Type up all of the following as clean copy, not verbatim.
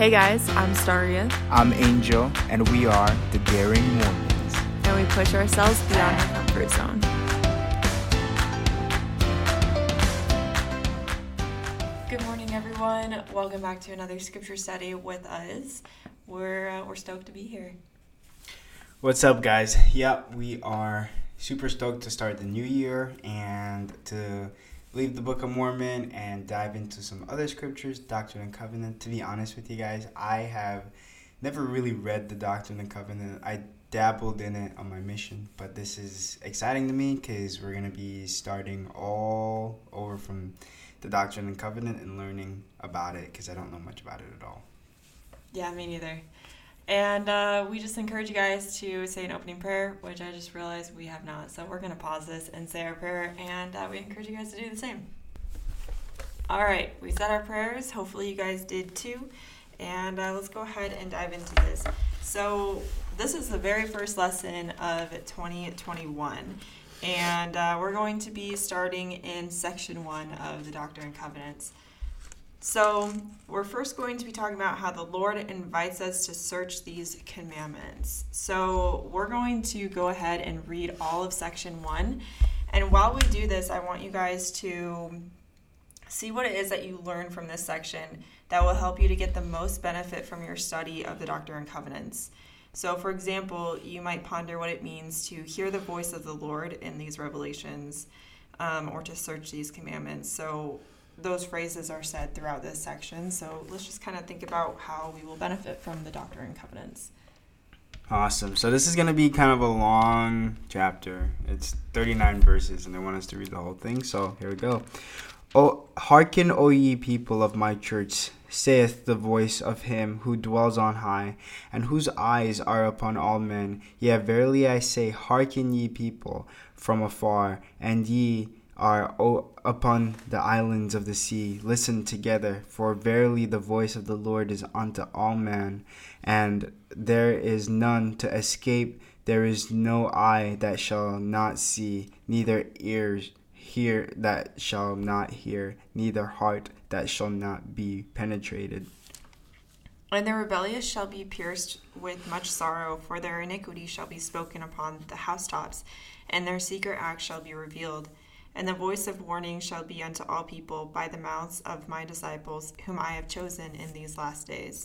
Hey guys, I'm Staria, I'm Angel, and we are the Daring Mormons. and we push ourselves beyond our comfort zone. Good morning, everyone. Welcome back to another scripture study with us. We're stoked to be here. What's up, guys? Yep, we are super stoked to start the new year and to leave the Book of Mormon and dive into some other scriptures, Doctrine and Covenant. To be honest with you guys, I have never really read the Doctrine and Covenant. I dabbled in it on my mission, but this is exciting to me because we're going to be starting all over from the Doctrine and Covenant and learning about it because I don't know much about it at all. Yeah, me neither. And we just encourage you guys to say an opening prayer, which I just realized we have not. So we're going to pause this and say our prayer, and we encourage you guys to do the same. All right, we said our prayers. Hopefully you guys did too. And let's go ahead and dive into this. So this is the very first lesson of 2021. And we're going to be starting in section 1 of the Doctrine and Covenants. So we're first going to be talking about how the Lord invites us to search these commandments. So we're going to go ahead and read all of section 1. And while we do this, I want you guys to see what it is that you learn from this section that will help you to get the most benefit from your study of the Doctrine and Covenants. So, for example, you might ponder what it means to hear the voice of the Lord in these revelations, or to search these commandments. So those phrases are said throughout this section. So let's just kind of think about how we will benefit from the Doctrine and Covenants. Awesome. So this is going to be kind of a long chapter. It's 39 verses, and they want us to read the whole thing. So here we go. O hearken, O ye people of my church, saith the voice of him who dwells on high, and whose eyes are upon all men. Yea, verily I say, hearken ye people from afar, and ye are upon the islands of the sea. Listen together, for verily the voice of the Lord is unto all men, and there is none to escape. There is no eye that shall not see, neither ears hear that shall not hear, neither heart that shall not be penetrated. And the rebellious shall be pierced with much sorrow, for their iniquity shall be spoken upon the housetops, and their secret acts shall be revealed. And the voice of warning shall be unto all people by the mouths of my disciples, whom I have chosen in these last days.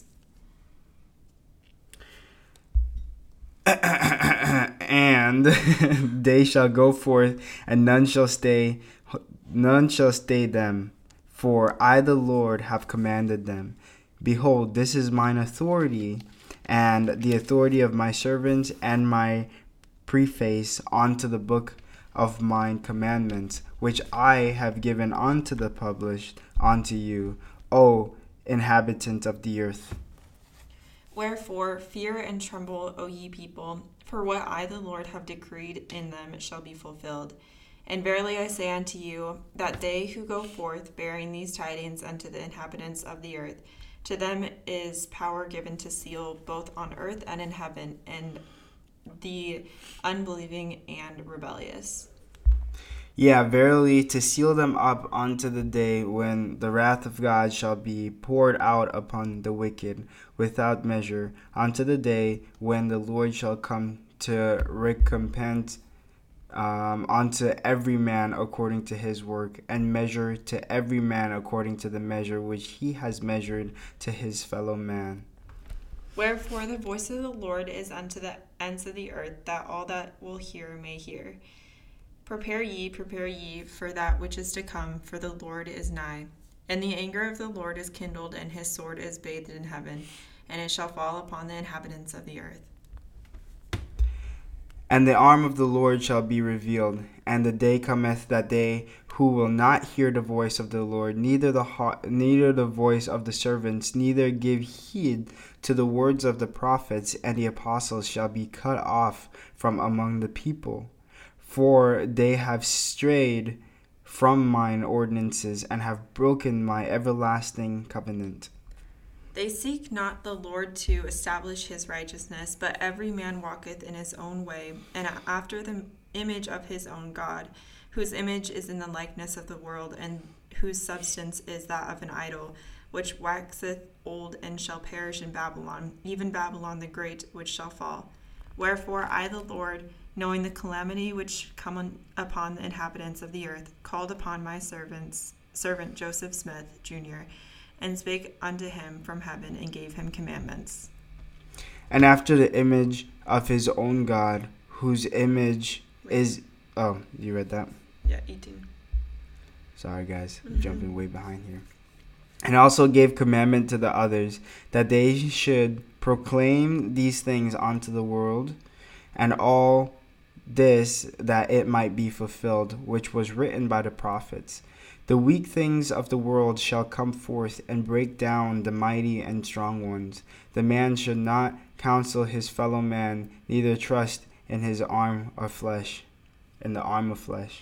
And they shall go forth, and none shall stay them. For I, the Lord, have commanded them. Behold, this is mine authority, and the authority of my servants, and my preface unto the book of mine commandments, which I have given unto the published unto you, O inhabitant of the earth. Wherefore, fear and tremble, O ye people, for what I, the Lord, have decreed in them shall be fulfilled. And verily I say unto you, that they who go forth bearing these tidings unto the inhabitants of the earth, to them is power given to seal both on earth and in heaven, and the unbelieving and rebellious. Yeah, verily, to seal them up unto the day when the wrath of God shall be poured out upon the wicked without measure, unto the day when the Lord shall come to recompense unto every man according to his work, and measure to every man according to the measure which he has measured to his fellow man. Wherefore the voice of the Lord is unto the ends of the earth, that all that will hear may hear. Prepare ye for that which is to come, for the Lord is nigh. And the anger of the Lord is kindled, and his sword is bathed in heaven, and it shall fall upon the inhabitants of the earth. And the arm of the Lord shall be revealed, and the day cometh that they who will not hear the voice of the Lord, neither the voice of the servants, neither give heed to the words of the prophets and the apostles, shall be cut off from among the people. For they have strayed from mine ordinances, and have broken my everlasting covenant. They seek not the Lord to establish his righteousness, but every man walketh in his own way, and after the image of his own God, whose image is in the likeness of the world, and whose substance is that of an idol, which waxeth old and shall perish in Babylon, even Babylon the great, which shall fall. Wherefore I, the Lord, knowing the calamity which come upon the inhabitants of the earth, called upon my servant Joseph Smith, Jr., and spake unto him from heaven, and gave him commandments. And after the image of his own God, whose image is... Oh, you read that? Yeah, 18. Sorry, guys. I'm jumping way behind here. And also gave commandment to the others, that they should proclaim these things unto the world, and all this that it might be fulfilled, which was written by the prophets. The weak things of the world shall come forth, and break down the mighty and strong ones. The man should not counsel his fellow man, neither trust in his arm of flesh, in the arm of flesh.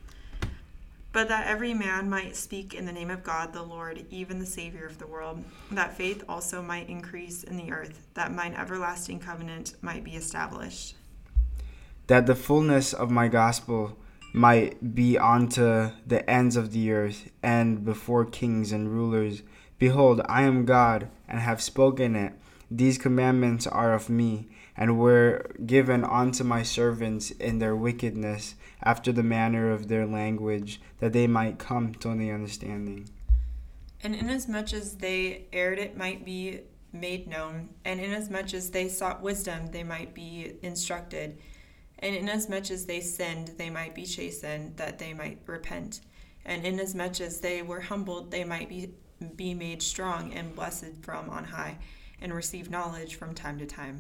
But that every man might speak in the name of God the Lord, even the Savior of the world, that faith also might increase in the earth, that mine everlasting covenant might be established. That the fullness of my gospel might be unto the ends of the earth, and before kings and rulers. Behold, I am God, and have spoken it. These commandments are of me, and were given unto my servants in their wickedness, after the manner of their language, that they might come to the understanding. And inasmuch as they erred, it might be made known, and inasmuch as they sought wisdom, they might be instructed, and inasmuch as they sinned, they might be chastened, that they might repent, and inasmuch as they were humbled, they might be made strong and blessed from on high, and receive knowledge from time to time.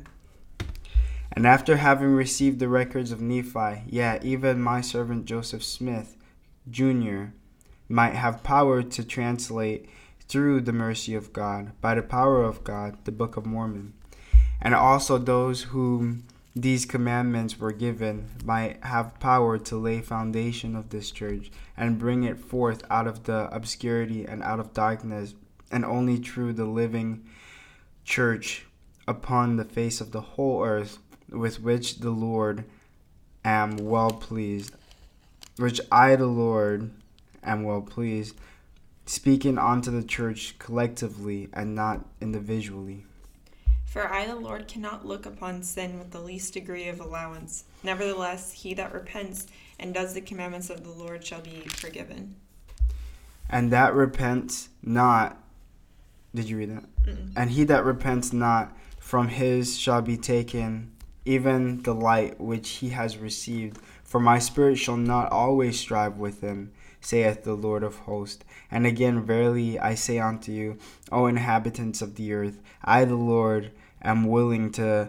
And after having received the records of Nephi, even my servant Joseph Smith, Jr., might have power to translate through the mercy of God, by the power of God, the Book of Mormon. And also those whom these commandments were given might have power to lay foundation of this church, and bring it forth out of the obscurity and out of darkness, and only through the living church upon the face of the whole earth, with which the Lord am well pleased, which I, the Lord, am well pleased, speaking unto the church collectively and not individually. For I, the Lord, cannot look upon sin with the least degree of allowance. Nevertheless, he that repents and does the commandments of the Lord shall be forgiven. And that repents not... Did you read that? And he that repents not from his shall be taken, even the light which he has received. For my spirit shall not always strive with him, saith the Lord of hosts. And again, verily I say unto you, O inhabitants of the earth, I, the Lord, am willing to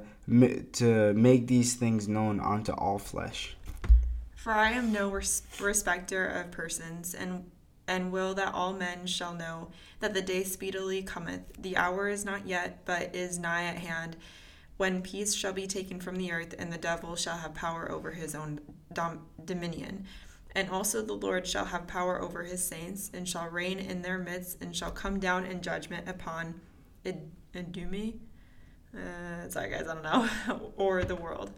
make these things known unto all flesh. For I am no respecter of persons, and will that all men shall know that the day speedily cometh. The hour is not yet, but is nigh at hand, when peace shall be taken from the earth, and the devil shall have power over his own dominion. And also the Lord shall have power over his saints, and shall reign in their midst, and shall come down in judgment upon Idumi. Sorry guys, I don't know. Or the world.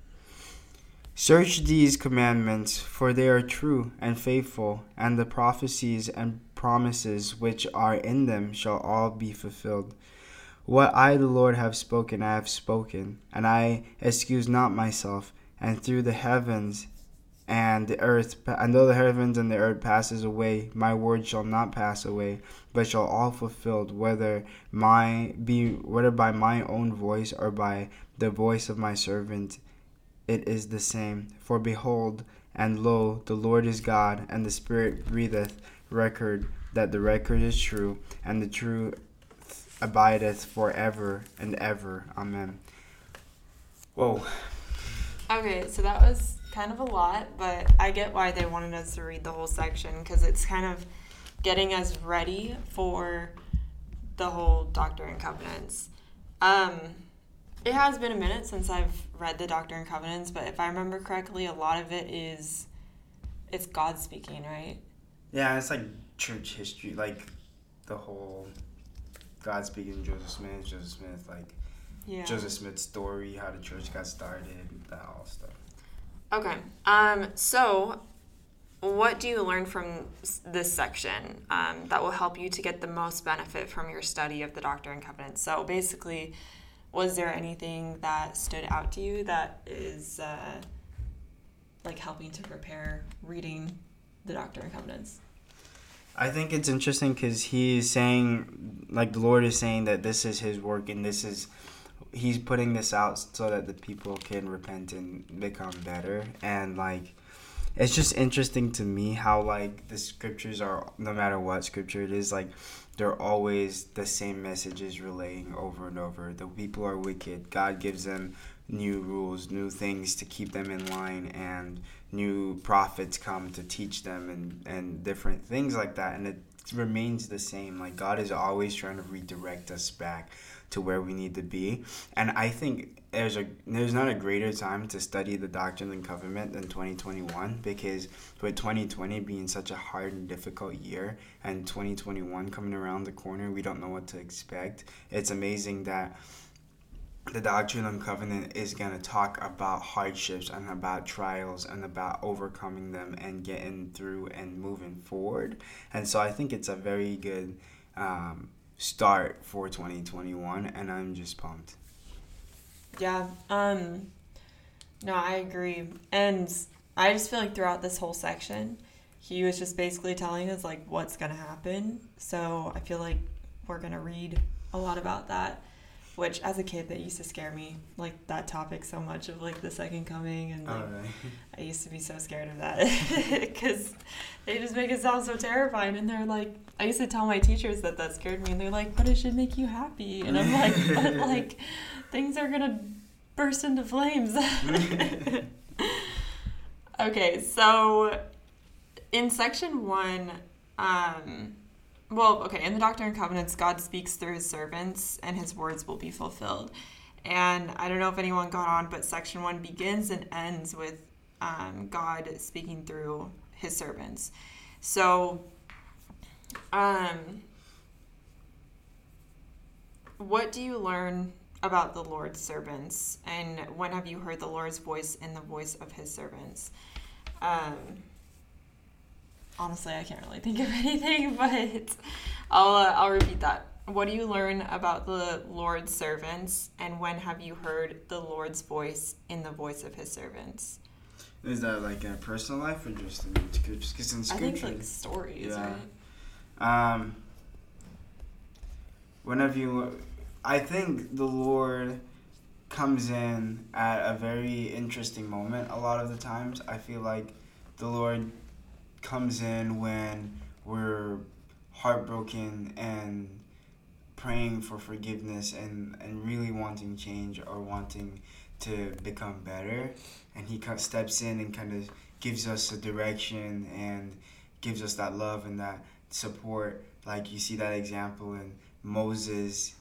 Search these commandments, for they are true and faithful, and the prophecies and promises which are in them shall all be fulfilled. What I, the Lord, have spoken, I have spoken, and I excuse not myself. And through the heavens and the earth, and though the heavens and the earth passes away, my word shall not pass away, but shall all fulfilled, whether by my own voice or by the voice of my servant. It is the same. For behold, and lo, the Lord is God, and the Spirit breatheth record that the record is true, and the true abideth forever and ever. Amen. Whoa. Okay, so that was kind of a lot, but I get why they wanted us to read the whole section, because it's kind of getting us ready for the whole Doctrine and Covenants. It has been a minute since I've read the Doctrine and Covenants, but if I remember correctly, a lot of it it's God speaking, right? Yeah, it's like church history, like the whole God speaking to Joseph Smith, like Joseph Smith's story, how the church got started, that all stuff. Okay. So what do you learn from this section that will help you to get the most benefit from your study of the Doctrine and Covenants? So basically, was there anything that stood out to you that is like helping to prepare reading the Doctrine and Covenants? I think it's interesting because he's saying, like, the Lord is saying that this is his work and he's putting this out so that the people can repent and become better. And, like, it's just interesting to me how, like, the scriptures are, no matter what scripture it is, like, they're always the same messages relaying over and over. The people are wicked. God gives them new rules, new things to keep them in line, and new prophets come to teach them and different things like that. And it remains the same. Like, God is always trying to redirect us back to where we need to be. And I think there's not a greater time to study the Doctrine and Covenant than 2021, because with 2020 being such a hard and difficult year and 2021 coming around the corner, we don't know what to expect. It's amazing that the Doctrine and Covenant is going to talk about hardships and about trials and about overcoming them and getting through and moving forward. And so I think it's a very good start for 2021, and I'm just pumped. Yeah. No, I agree. And I just feel like throughout this whole section, he was just basically telling us, like, what's going to happen. So I feel like we're going to read a lot about that, which as a kid, that used to scare me, like, that topic so much of, like, the second coming. And, like, right. I used to be so scared of that because they just make it sound so terrifying. And they're like, I used to tell my teachers that scared me, and they're like, but it should make you happy. And I'm like, but, like, things are going to burst into flames. Okay, so in section 1, in the Doctrine and Covenants, God speaks through his servants, and his words will be fulfilled. And I don't know if anyone got on, but section 1 begins and ends with God speaking through his servants. So, what do you learn about the Lord's servants, and when have you heard the Lord's voice in the voice of his servants? Honestly, I can't really think of anything, but I'll repeat that. What do you learn about the Lord's servants, and when have you heard the Lord's voice in the voice of his servants? Is that like in personal life or just in scriptures? Because in scripture, I think like stories, yeah. Right? I think the Lord comes in at a very interesting moment a lot of the times. I feel like the Lord comes in when we're heartbroken and praying for forgiveness and really wanting change or wanting to become better. And he steps in and kind of gives us a direction and gives us that love and that support. Like you see that example in Moses,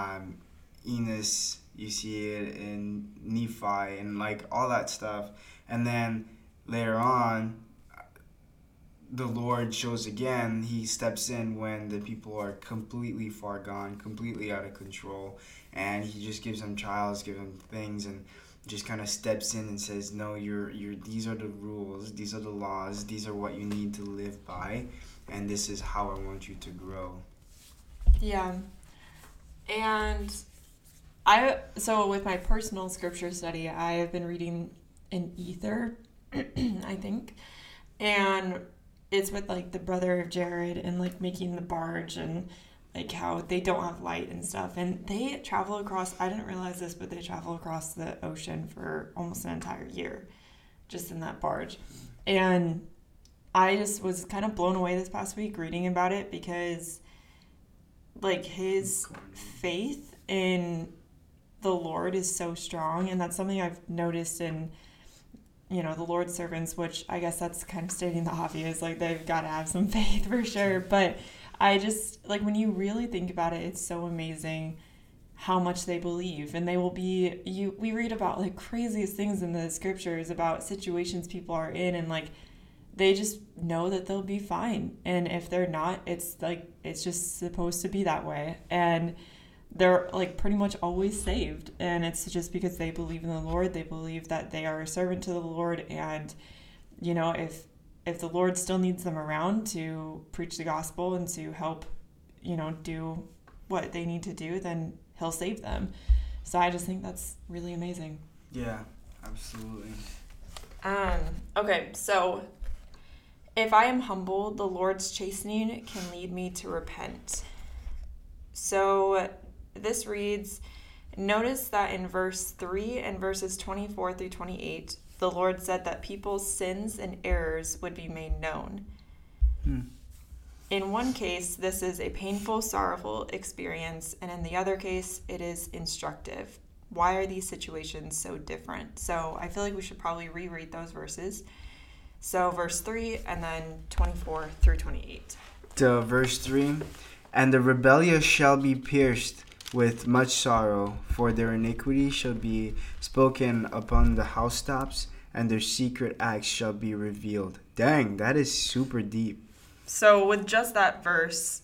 Enos, you see it in Nephi, and like all that stuff. And then later on, the Lord shows again. He steps in when the people are completely far gone, completely out of control, and he just gives them trials, gives them things, and just kind of steps in and says, no, you're these are the rules, these are the laws, these are what you need to live by, and this is how I want you to grow. Yeah. And so with my personal scripture study, I have been reading in Ether, I think, and it's with like the brother of Jared and like making the barge and like how they don't have light and stuff, and they travel across, I didn't realize this, but they travel across the ocean for almost an entire year just in that barge. And I just was kind of blown away this past week reading about it, because like his faith in the Lord is so strong, and that's something I've noticed in, you know, the Lord's servants, which I guess that's kind of stating the obvious, like they've got to have some faith for sure. But I just, like, when you really think about it, it's so amazing how much they believe. And they will be, we read about like craziest things in the scriptures about situations people are in, and like they just know that they'll be fine. And if they're not, it's like, it's just supposed to be that way. And they're like pretty much always saved. And it's just because they believe in the Lord. They believe that they are a servant to the Lord. And, you know, if if the Lord still needs them around to preach the gospel and to help, do what they need to do, then he'll save them. So I just think that's really amazing. Yeah, absolutely. Okay, so if I am humble, the Lord's chastening can lead me to repent. So this reads, notice that in verse 3 and verses 24 through 28, the Lord said that people's sins and errors would be made known. In one case, this is a painful, sorrowful experience, and in the other case, it is instructive. Why are these situations so different? So I feel like we should probably reread those verses. So verse 3 and then 24 through 28. To verse 3, and the rebellious shall be pierced with much sorrow, for their iniquity shall be spoken upon the housetops, and their secret acts shall be revealed. Dang, that is super deep. So with just that verse,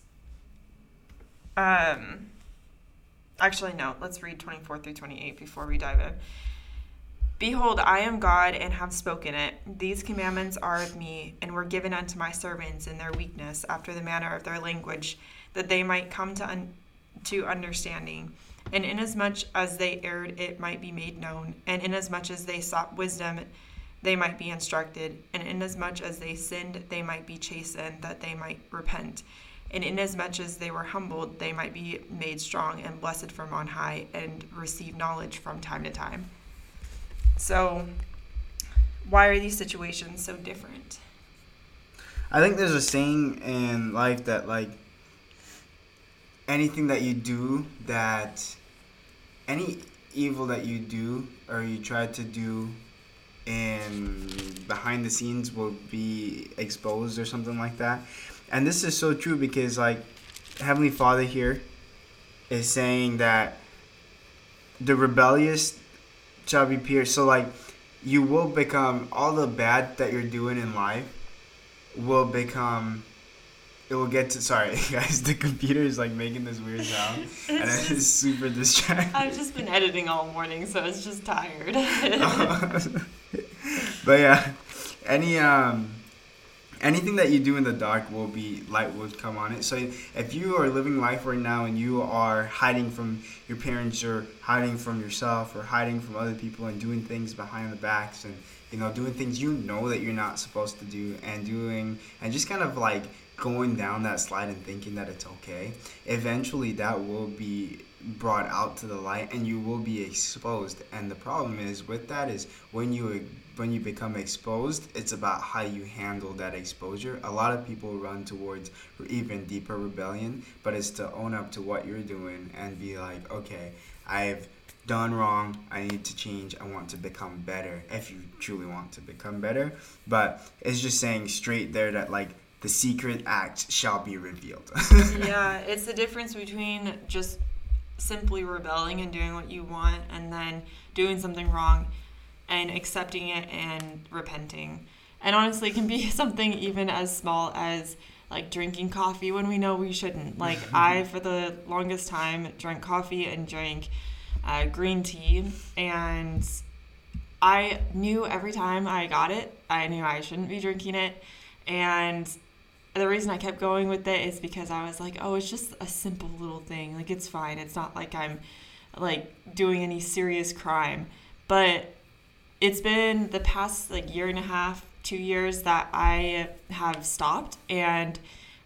actually no, let's read 24 through 28 before we dive in. Behold, I am God and have spoken it. These commandments are of me, and were given unto my servants in their weakness, after the manner of their language, that they might come to understanding. And inasmuch as they erred, it might be made known. And inasmuch as they sought wisdom, they might be instructed. And inasmuch as they sinned, they might be chastened, that they might repent. And inasmuch as they were humbled, they might be made strong and blessed from on high, and receive knowledge from time to time. So, why are these situations so different? I think there's a saying in life that, like, anything that you do, that any evil that you do or you try to do in behind the scenes will be exposed or something like that. And this is so true because, like, Heavenly Father here is saying that the rebellious shall be pierced. So, like, you will become, all the bad that you're doing in life will become, it will get to, sorry guys, the computer is like making this weird sound and it's super distracting. I've just been editing all morning, so it's just tired. But yeah, anything that you do in the dark will be, light will come on it. So if you are living life right now and you are hiding from your parents or hiding from yourself or hiding from other people and doing things behind the backs and, doing things that you're not supposed to do and just kind of like going down that slide and thinking that it's okay, eventually that will be brought out to the light and you will be exposed. And the problem is with that is when you become exposed, it's about how you handle that exposure. A lot of people run towards even deeper rebellion, but it's to own up to what you're doing and be like, okay, I've done wrong, I need to change, I want to become better, if you truly want to become better. But it's just saying straight there that, like, the secret act shall be revealed. Yeah, it's the difference between just simply rebelling and doing what you want and then doing something wrong and accepting it and repenting. And honestly, it can be something even as small as like drinking coffee when we know we shouldn't. Like I, for the longest time, drank coffee and drank green tea, and I knew every time I got it, I knew I shouldn't be drinking it. And the reason I kept going with it is because I was like, oh, it's just a simple little thing. Like, it's fine. It's not like I'm, like, doing any serious crime. But it's been the past, like, year and a half, 2 years that I have stopped. And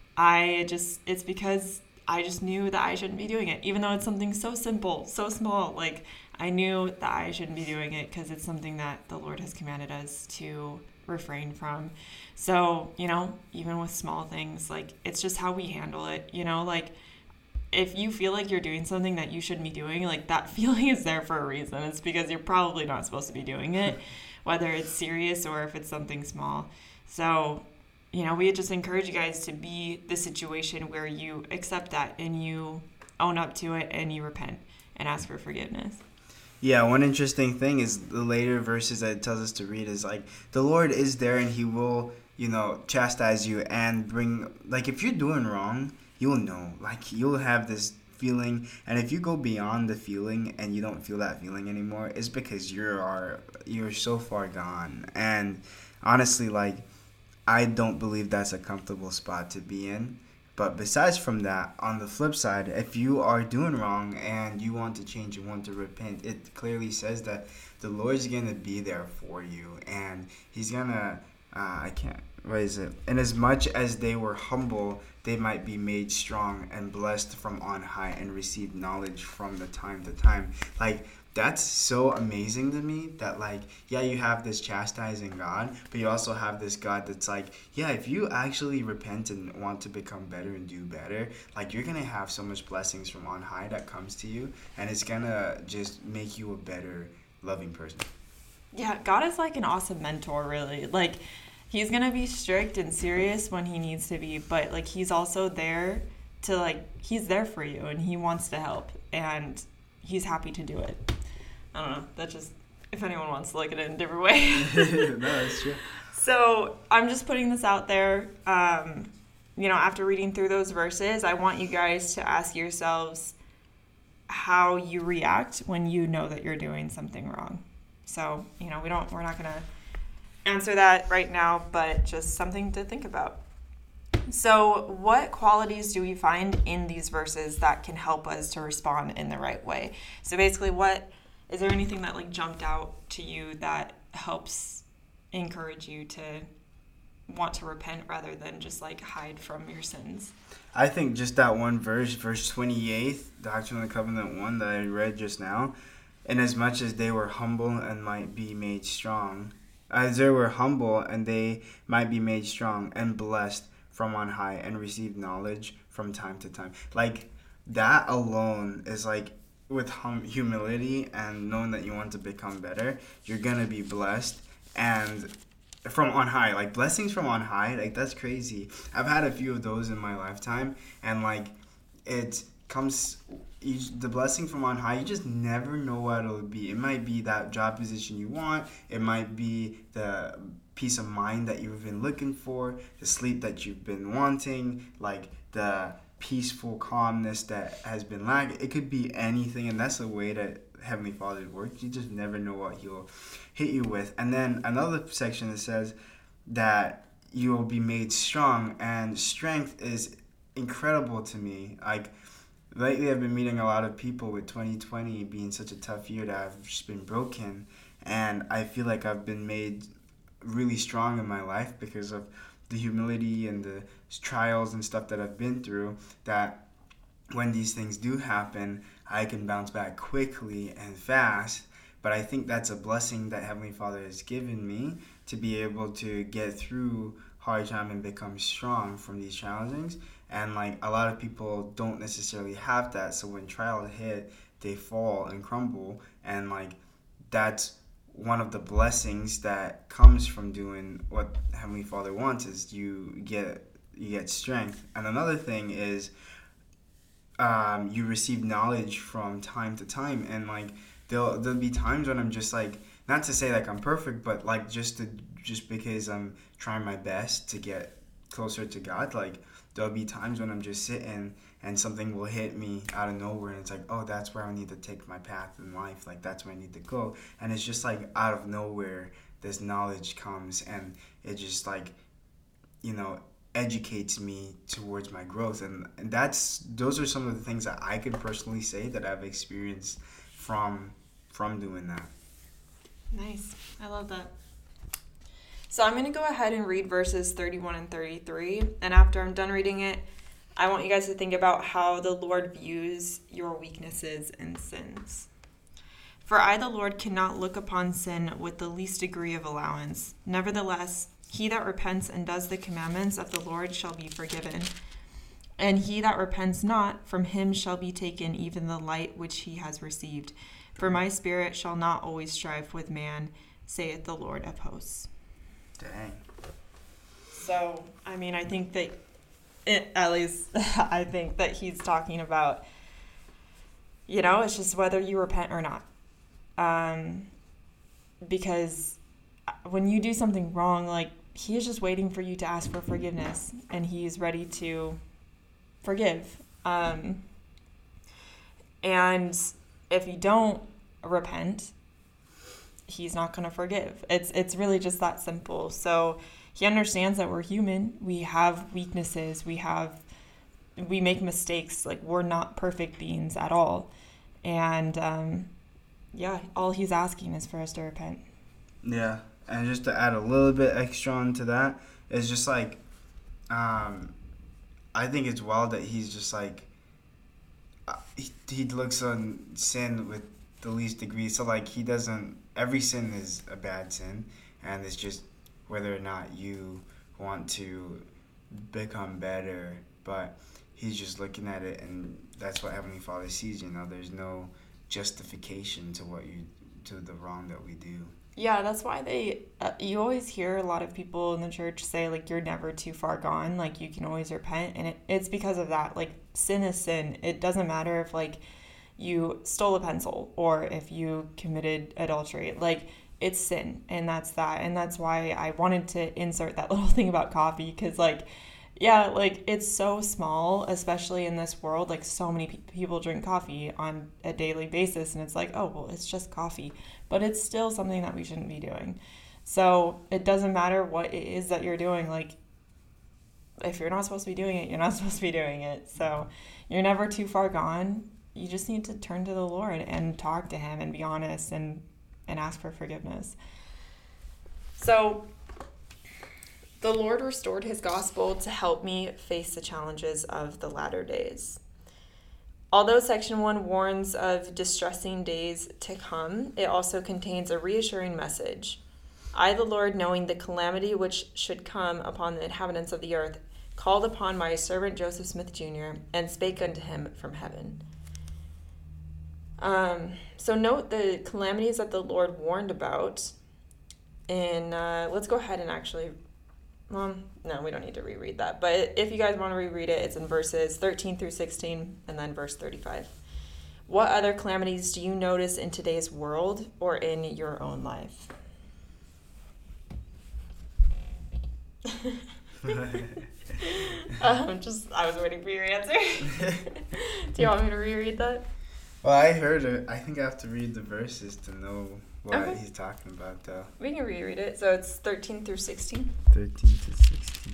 it's because I just knew that I shouldn't be doing it. Even though it's something so simple, so small. Like, I knew that I shouldn't be doing it because it's something that the Lord has commanded us to refrain from. So, even with small things, like, it's just how we handle it, like, if you feel like you're doing something that you shouldn't be doing, like, that feeling is there for a reason. It's because you're probably not supposed to be doing it, whether it's serious or if it's something small. So, we just encourage you guys to be the situation where you accept that and you own up to it and you repent and ask for forgiveness. Yeah, one interesting thing is the later verses that it tells us to read is like the Lord is there and he will, chastise you and bring, like, if you're doing wrong, you'll know, like, you'll have this feeling, and if you go beyond the feeling and you don't feel that feeling anymore, it's because you're so far gone. And honestly, like, I don't believe that's a comfortable spot to be in. But besides from that, on the flip side, if you are doing wrong and you want to change, you want to repent, it clearly says that the Lord's going to be there for you. And he's going to, what is it? And as much as they were humble, they might be made strong and blessed from on high and receive knowledge from the time to time. Like, that's so amazing to me that, like, yeah, you have this chastising God, but you also have this God that's like, yeah, if you actually repent and want to become better and do better, like, you're gonna have so much blessings from on high that comes to you, and it's gonna just make you a better loving person. Yeah, God is like an awesome mentor, really. Like, he's gonna be strict and serious when he needs to be, but like, he's also there to, like, he's there for you and he wants to help, and he's happy to do it. I don't know. That's just, if anyone wants to look at it in a different way. No, that's true. So I'm just putting this out there. After reading through those verses, I want you guys to ask yourselves how you react when you know that you're doing something wrong. So, we're not going to answer that right now, but just something to think about. So what qualities do we find in these verses that can help us to respond in the right way? So basically, is there anything that like jumped out to you that helps encourage you to want to repent rather than just like hide from your sins? I think just that one verse 28, Doctrine of the Covenant 1 that I read just now, inasmuch as they were humble and might be made strong, as they were humble and they might be made strong and blessed from on high and receive knowledge from time to time. Like, that alone is like, with humility and knowing that you want to become better, you're gonna be blessed and from on high, like blessings from on high, like that's crazy. I've had a few of those in my lifetime, and like it comes, the blessing from on high, you just never know what it'll be. It might be that job position you want, it might be the peace of mind that you've been looking for, the sleep that you've been wanting, like the peaceful calmness that has been lacking. It could be anything, and that's the way that Heavenly Father works. You just never know what He'll hit you with. And then another section that says that you will be made strong, and strength is incredible to me. Like, lately I've been meeting a lot of people with 2020 being such a tough year that I've just been broken, and I feel like I've been made really strong in my life because of the humility and the trials and stuff that I've been through, that when these things do happen, I can bounce back quickly and fast. But I think that's a blessing that Heavenly Father has given me to be able to get through hard time and become strong from these challenges. And like, a lot of people don't necessarily have that, so when trials hit, they fall and crumble. And like, that's one of the blessings that comes from doing what Heavenly Father wants, is you get strength. And another thing is you receive knowledge from time to time, and like there'll be times when I'm just like, not to say like I'm perfect, but like just because I'm trying my best to get closer to God, like there'll be times when I'm just sitting and something will hit me out of nowhere, and it's like, oh, that's where I need to take my path in life, like that's where I need to go. And it's just like out of nowhere this knowledge comes, and it just like, educates me towards my growth. And those are some of the things that I can personally say that I've experienced from doing that. Nice. I love that. So I'm going to go ahead and read verses 31 and 33, and after I'm done reading it, I want you guys to think about how the Lord views your weaknesses and sins. For I, the Lord, cannot look upon sin with the least degree of allowance. Nevertheless, he that repents and does the commandments of the Lord shall be forgiven. And he that repents not, from him shall be taken even the light which he has received. For my spirit shall not always strive with man, saith the Lord of hosts. Dang. So, I mean, I think that, I think that he's talking about, it's just whether you repent or not. Because when you do something wrong, like, he is just waiting for you to ask for forgiveness, and he's ready to forgive. And if you don't repent, he's not going to forgive. It's really just that simple. So he understands that we're human. We have weaknesses. We make mistakes. Like, we're not perfect beings at all. And all he's asking is for us to repent. Yeah, and just to add a little bit extra onto that, it's just like, I think it's wild that he's just like, he looks on sin with the least degree. So like, he doesn't, every sin is a bad sin, and it's just whether or not you want to become better. But he's just looking at it, and that's what Heavenly Father sees. There's no justification to the wrong that we do. Yeah, that's why you always hear a lot of people in the church say, like, you're never too far gone, like, you can always repent, and it's because of that. Like, sin is sin. It doesn't matter if, like, you stole a pencil or if you committed adultery. Like, it's sin, and that's that. And that's why I wanted to insert that little thing about coffee, because, like, yeah, like, it's so small, especially in this world. Like, so many people drink coffee on a daily basis, and it's like, oh, well, it's just coffee. But it's still something that we shouldn't be doing. So it doesn't matter what it is that you're doing. Like, if you're not supposed to be doing it, you're not supposed to be doing it. So you're never too far gone. You just need to turn to the Lord and talk to him and be honest and ask for forgiveness. So the Lord restored his gospel to help me face the challenges of the latter days. Although Section 1 warns of distressing days to come, it also contains a reassuring message. I, the Lord, knowing the calamity which should come upon the inhabitants of the earth, called upon my servant Joseph Smith Jr. and spake unto him from heaven. So note the calamities that the Lord warned about. And let's go ahead and actually... no, we don't need to reread that. But if you guys want to reread it, it's in verses 13 through 16 and then verse 35. What other calamities do you notice in today's world or in your own life? I was waiting for your answer. Do you want me to reread that? Well, I heard it. I think I have to read the verses to know what he's talking about, though. We can reread it. So it's 13 through 16. 13 to 16.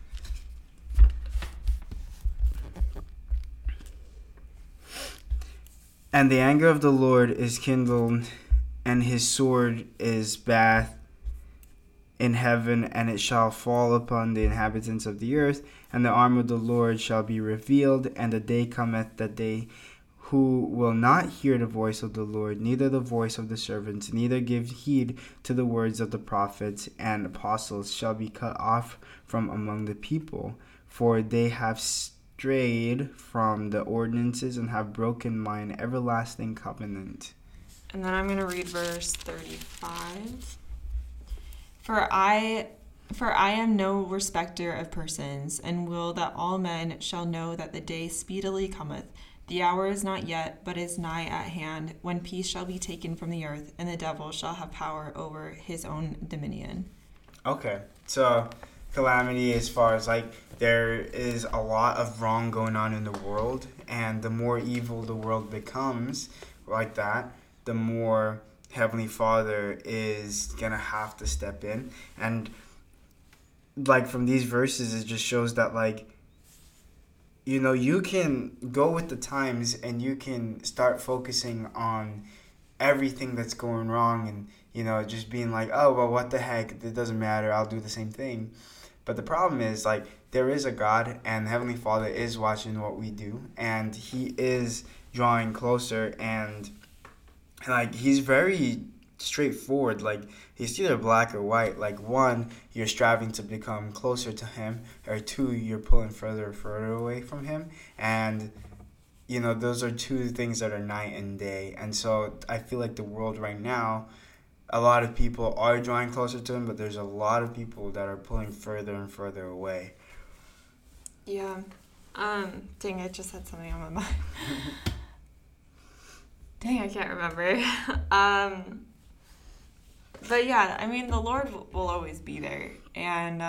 And the anger of the Lord is kindled, and his sword is bathed in heaven, and it shall fall upon the inhabitants of the earth, and the arm of the Lord shall be revealed, and the day cometh that they who will not hear the voice of the Lord, neither the voice of the servants, neither give heed to the words of the prophets and apostles, shall be cut off from among the people, for they have strayed from the ordinances and have broken mine everlasting covenant. And then I'm going to read verse 35. For I am no respecter of persons, and will that all men shall know that the day speedily cometh. The hour is not yet, but is nigh at hand, when peace shall be taken from the earth, and the devil shall have power over his own dominion. Okay, so calamity as far as, like, there is a lot of wrong going on in the world, and the more evil the world becomes like that, the more Heavenly Father is going to have to step in. And, like, from these verses, it just shows that, like, you can go with the times and you can start focusing on everything that's going wrong and, just being like, oh, well, what the heck, it doesn't matter, I'll do the same thing. But the problem is, like, there is a God, and Heavenly Father is watching what we do, and he is drawing closer, and, like, he's very straightforward. Like, he's either black or white. Like, one, you're striving to become closer to him, or two, you're pulling further and further away from him. And those are two things that are night and day. And so I feel like the world right now, a lot of people are drawing closer to him, but there's a lot of people that are pulling further and further away. Yeah. Dang, I just had something on my mind. Dang, I can't remember. But yeah, I mean, the Lord will always be there. And,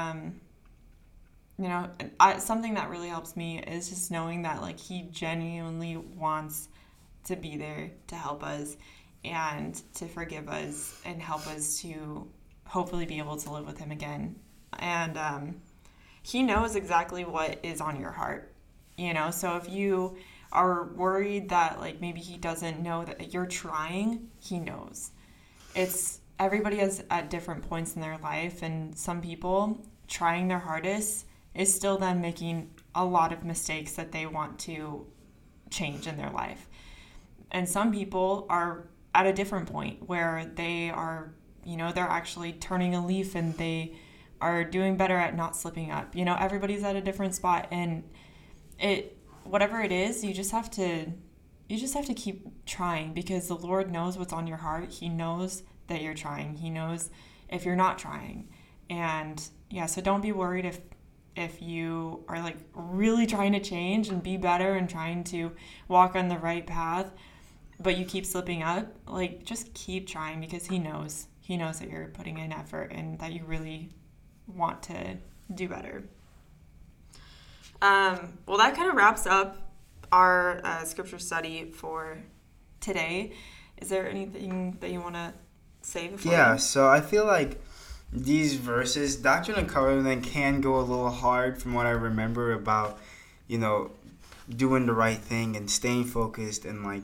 something that really helps me is just knowing that, like, he genuinely wants to be there to help us and to forgive us and help us to hopefully be able to live with him again And he knows exactly what is on your heart, So if you are worried that like maybe he doesn't know that you're trying, he knows. Everybody is at different points in their life, and some people trying their hardest is still them making a lot of mistakes that they want to change in their life. And some people are at a different point where they are, they're actually turning a leaf and they are doing better at not slipping up. Everybody's at a different spot, and whatever it is, you just have to keep trying, because the Lord knows what's on your heart. He knows that you're trying. He knows if you're not trying. And yeah, so don't be worried if you are like really trying to change and be better and trying to walk on the right path, but you keep slipping up. Like, just keep trying, because he knows that you're putting in effort and that you really want to do better. Well, that kind of wraps up our scripture study for today. Is there anything that you want to say before? Yeah, so I feel like these verses, Doctrine and Covenant, can go a little hard from what I remember about, doing the right thing and staying focused, and like,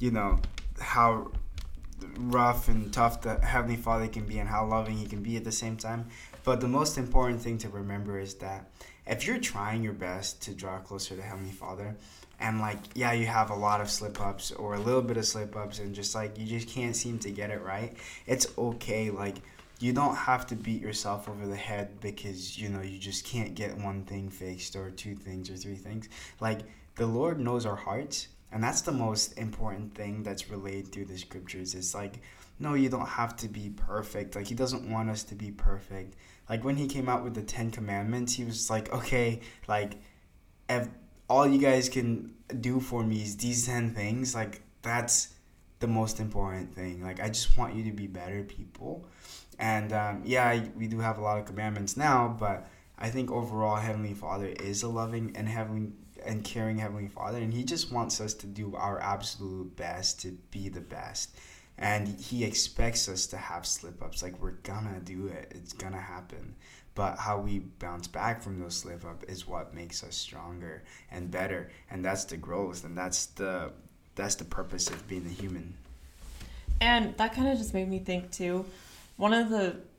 how rough and tough the Heavenly Father can be and how loving he can be at the same time. But the most important thing to remember is that if you're trying your best to draw closer to Heavenly Father, and like, yeah, you have a lot of slip-ups or a little bit of slip-ups and just like you just can't seem to get it right, it's okay. Like, you don't have to beat yourself over the head because, you just can't get one thing fixed or two things or three things. Like, the Lord knows our hearts, and that's the most important thing that's relayed through the scriptures. It's like, no, you don't have to be perfect. Like, he doesn't want us to be perfect. Like, when he came out with the 10 Commandments, he was like, okay, like, if all you guys can do for me is these 10 things, like, that's the most important thing. Like, I just want you to be better people. And, we do have a lot of commandments now, but I think overall Heavenly Father is a loving and caring Heavenly Father, and he just wants us to do our absolute best to be the best. And he expects us to have slip-ups. Like, we're gonna do it. It's gonna happen. But how we bounce back from those slip-ups is what makes us stronger and better. And that's the growth, and that's the purpose of being a human. And that kind of just made me think, too, one of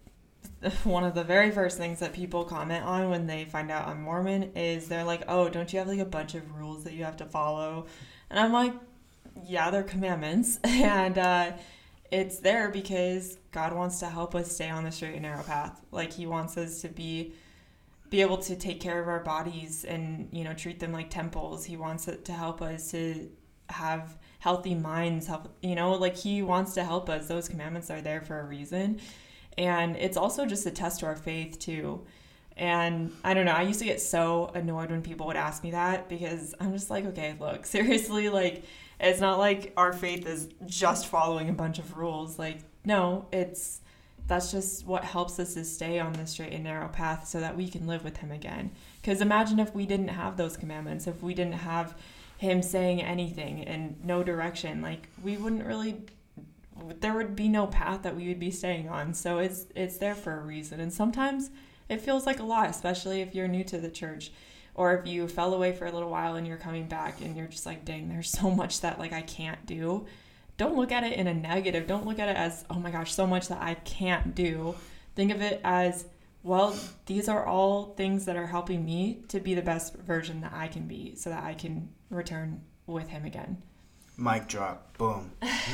the very first things that people comment on when they find out I'm Mormon is they're like, oh, don't you have like a bunch of rules that you have to follow? And I'm like, yeah, they're commandments. And it's there because God wants to help us stay on the straight and narrow path. Like, he wants us to be able to take care of our bodies and, treat them like temples. He wants it to help us to have healthy minds, like he wants to help us. Those commandments are there for a reason. And it's also just a test to our faith too. And I don't know, I used to get so annoyed when people would ask me that, because I'm just like, okay, look, seriously, like, it's not like our faith is just following a bunch of rules. Like, no, that's just what helps us to stay on the straight and narrow path so that we can live with him again. Because imagine if we didn't have those commandments, if we didn't have him saying anything and no direction, like, there would be no path that we would be staying on. So it's there for a reason. And sometimes it feels like a lot, especially if you're new to the church, or if you fell away for a little while and you're coming back and you're just like, dang, there's so much that like I can't do. Don't look at it in a negative. Don't look at it as, oh my gosh, so much that I can't do. Think of it as, well, these are all things that are helping me to be the best version that I can be so that I can return with him again. Mic drop. Boom.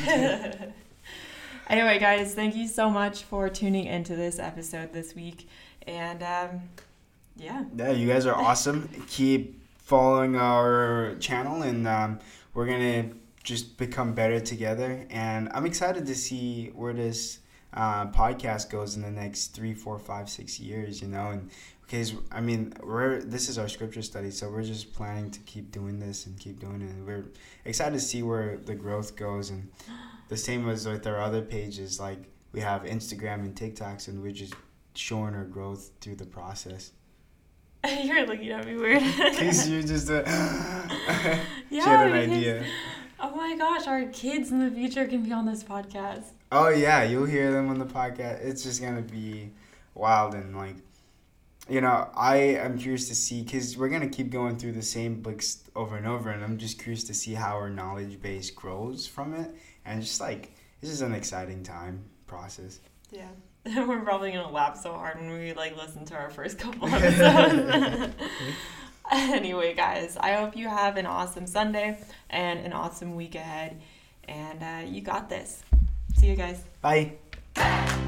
Anyway, guys, thank you so much for tuning into this episode this week. And yeah, you guys are awesome. Keep following our channel, and we're going to just become better together. And I'm excited to see where this podcast goes in the next 3, 4, 5, 6 years, and because this is our scripture study, so we're just planning to keep doing this and keep doing it, and we're excited to see where the growth goes. And the same as with our other pages, like we have Instagram and TikToks, and we're just showing our growth through the process. You're looking at me weird. Because you're just yeah, she had an idea. Oh my gosh, our kids in the future can be on this podcast. Oh yeah, you'll hear them on the podcast. It's just gonna be wild, and like I am curious to see, because we're going to keep going through the same books over and over, and I'm just curious to see how our knowledge base grows from it. And just like, this is an exciting time process. Yeah. We're probably going to laugh so hard when we listen to our first couple episodes. Anyway, guys, I hope you have an awesome Sunday and an awesome week ahead. And you got this. See you guys. Bye.